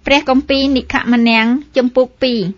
ព្រះគម្ពីរនិខមនាងជំពូក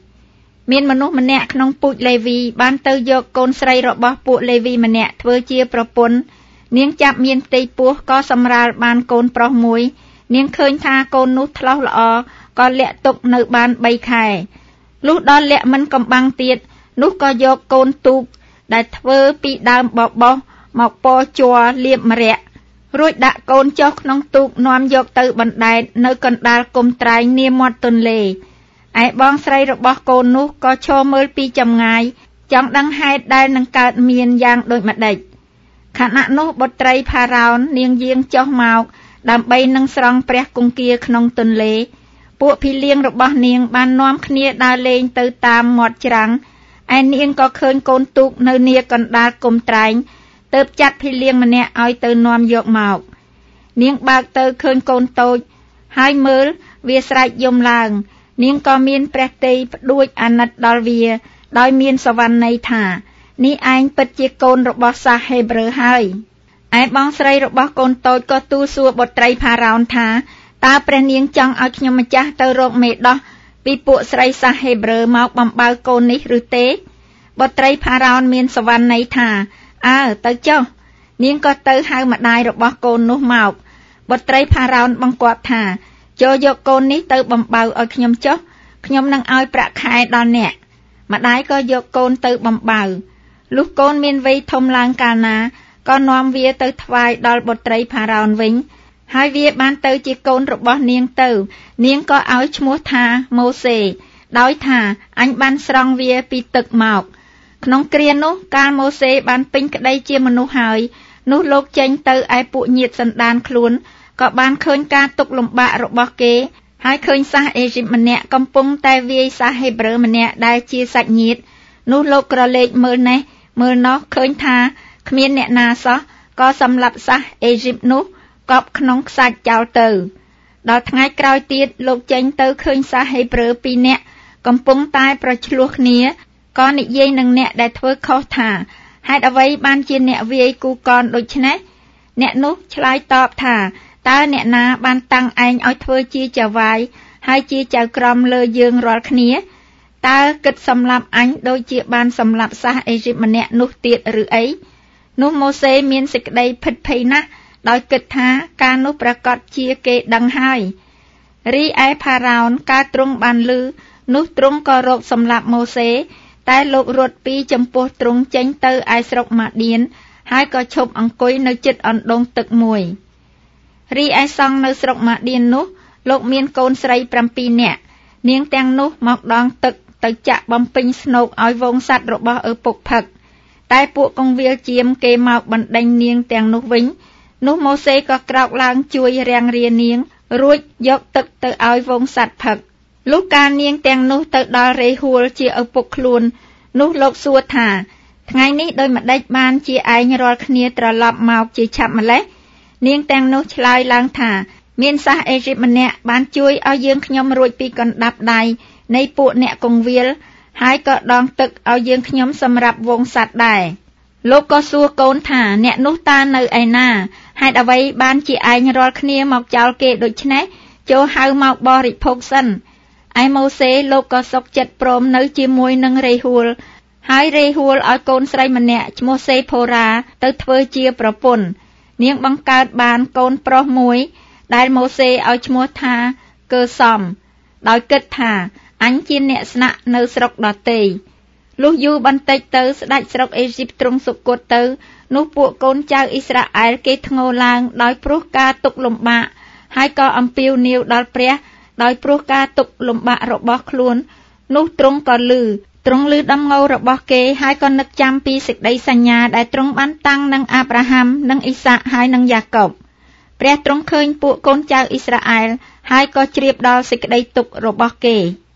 2 មានមនុស្សម្នាក់ក្នុងពូជលេវីបានទៅយកកូនស្រីរបស់ពួកលេវីម្នាក់ធ្វើជាប្រពន្ធនាងចាប់មានផ្ទៃពោះក៏សម្រាលបានកូនប្រុសមួយនាងឃើញថាកូននោះថ្លោះល្អក៏លាក់ទុកនៅបាន3 ខែលុះដល់លាក់មិនកំបាំងទៀតនោះក៏យកកូនទូកដែលធ្វើពីដើមបបោសមកពណ៌ជ័រលាបម្រ័ក្សរួចដាក់កូនចុះក្នុងទូកនាំយកទៅបណ្ដែតនៅកណ្ដាលគុម្ពត្រែងនាមាត់ទន្លេឯបងស្រីរបស់កូននោះក៏ឈរមើលពីចម្ងាយចង់ដឹងហេតុដែលនឹងកើតមានយ៉ាងដូចម្ដេចខណៈនោះបុត្រីផារ៉ោននាងយាងចុះមកដើម្បីនឹងស្រង់ព្រះគង្គាក្នុងទន្លេពួកភីលៀងរបស់នាងបាននាំគ្នាដើរលេងទៅតាមមាត់ច្រាំងឯនាងក៏ឃើញកូនទូកនៅនាកណ្ដាលគុម្ពត្រែងទើបចាត់ភីលៀងម្នាក់ឲ្យទៅនាំយកមកនាងបើកទៅឃើញកូនតូចហើយមើលវាស្រែកយំឡើងនាងក៏មានព្រះទ័យផ្ដួចអាណិតដល់វាដោយមានសវណ្ណីថានេះឯងពិតជាកូនរបស់សាសហេប្រឺហើយឯបងស្រីរបស់កូនតូចក៏ទូលសួរបុត្រីផារ៉ោនថាតើព្រះនាងចង់ឲ្យខ្ញុំម្ចាស់ទៅរកមេដោះពីពួកស្រីសាសហេប្រឺមកបំបើកូននេះឬទេបុត្រីផារ៉ោនមានសវណ្ណីថាទៅចុះនាងក៏ទៅហៅម្ដាយរបស់កូននោះមកបុត្រីផារ៉ោនបង្គាប់ថាចូលយកកូននេះទៅបំបើឲ្យខ្ញុំចុះខ្ញុំនឹងឲ្យប្រាក់ខែដល់អ្នកម្ដាយក៏យកកូនទៅបំបើលុះកូនមានវ័យធំឡើងកាលណាក៏នាំវាទៅថ្វាយដល់បុត្រីផារ៉ោនវិញហើយវាបានទៅជាកូនរបស់នាងទៅនាងក៏ឲ្យឈ្មោះថាម៉ូសេដោយថាអញបានស្រង់វាពីទឹកមកក្នុងគ្រានោះកាលម៉ូសេបានពេញក្តីជាមនុស្សហើយនោះលោកចេញទៅឯពួកញាតិសន្តានខ្លួនក៏បានឃើញការទុក្ខលំបាករបស់គេហើយឃើញសាសអេស៊ីបម្នាក់កំពុងតែវាយសាសហេប្រឺម្នាក់ដែលជាសាច់ញាតិនោះលោកក្រឡេកមើលនេះមើលនោះឃើញថាគ្មានអ្នកណាសោះក៏សម្លាប់សាសអេស៊ីបនោះកប់ក្នុងខ្សាច់ចោលទៅដល់ថ្ងៃក្រោយទៀតលោកចេញទៅឃើញសាសហេប្រឺ2នាក់កំពុងតែប្រឆ្លោះគ្នាក៏និយាយនឹងអ្នកដែលធ្វើខុសថាហេតុអ្វីបានជាអ្នកវាយគូកនដូច្នេះអ្នកនោះឆ្លើយតបថាតើអ្នកណាបានតាំងឯងឲ្យធ្វើជាចៅវាយហើយជាចៅក្រមលើយើងរាល់គ្នាតើគិតសម្លាប់អញដូចជាបានសម្លាប់សាសអេស៊ីបម្នាក់នោះទៀតឬអីនោះម៉ូសេមានសេចក្តីភិតភ័យណាស់ដោយគិតថាការនោះប្រកាសជាគេដឹងហើយរីឯផារ៉ោនកាលទ្រង់បានឮនោះទ្រង់ក៏រកសម្លាប់ម៉ូសេតែលោករត់ពីចំពោះទ្រង់ចេញទៅឯស្រុកម៉ាឌៀនហើយក៏ឈប់អង្គុយនៅជិតអណ្ដូងទឹកមួយរីឯសង់នៅស្រុកម៉ាឌៀននោះលោកមានកូនស្រី7នាក់នាងទាំងនោះមកដងទឹកទៅចាក់បំពេញស្នូកឲ្យវងសัตว์របស់ឪពុកផឹកតែពួកកងវាលជាមគេមកបណ្ដេញនាងទាំងនោះវិញនោះម៉ូសេក៏ក្រោកឡើងជួយរាំងរានាងរួចយកទឹកទៅឲ្យវងសัตว์ផឹកលុះកាលនាងទាំងនោះទៅដល់រេហួលជាឪពុកខ្លួននោះលោកសួរថាថ្ងៃនេះដោយម្ដេចបានជាឯងរាល់គ្នាត្រឡប់មកជាឆាប់ម្លេះនាងទាំងនោះឆ្លើយឡើងថាមានសាសអេស៊ីបម្នាក់បានជួយឲ្យយើងខ្ញុំរួចពីកណ្ដាប់ដៃនៃពួកអ្នកកងវាលហើយក៏ដងទឹកឲ្យយើងខ្ញុំសម្រាប់វងសัตว์ដែរលោកក៏សួរកូនថាអ្នកនោះតើនៅឯណាហេតុអ្វីបានជាឯងរាល់គ្នាមកចោលគេដូច្នេះចូលហៅមកបរិភោគសិនឯម៉ូសេលោកក៏សុខចិត្តព្រមនៅជាមួយនឹងរេហួលហើយរេហួលឲ្យកូនស្រីម្នាក់ឈ្មោះសេផូរ៉ាទៅធ្វើជាប្រពន្ធនាងបង្កើតបានកូនប្រុសមួយដែលម៉ូសេឲ្យឈ្មោះថាកើសំដោយគិតថាអញជាអ្នកស្នាក់នៅស្រុកដទៃលុះយូរបន្តិចទៅស្ដេចស្រុកអេស៊ីបទ្រង់សុគតទៅនោះពួកកូនចៅអ៊ីស្រាអែលគេធ្ងរឡើងដោយព្រោះការទុក្ខលំបាកហើយក៏អំពាវនាវដល់ព្រះដោយព្រោះការទុក្ខលំបាករបស់ខ្លួននោះទ្រង់ក៏ឮដំងូលរបស់គេហើយក៏នឹកចាំពីសេចក្តីសញ្ញាដែលទ្រង់បានតាំងនឹងអាប់រ៉ាហាំនិងអ៊ីសាកហើយនិងយ៉ាកុបព្រះទ្រង់ឃើញពួកកូនចៅអ៊ីស្រាអែលហើយក៏ជ្រាបដល់សេចក្តីទុក្ខរបស់គេ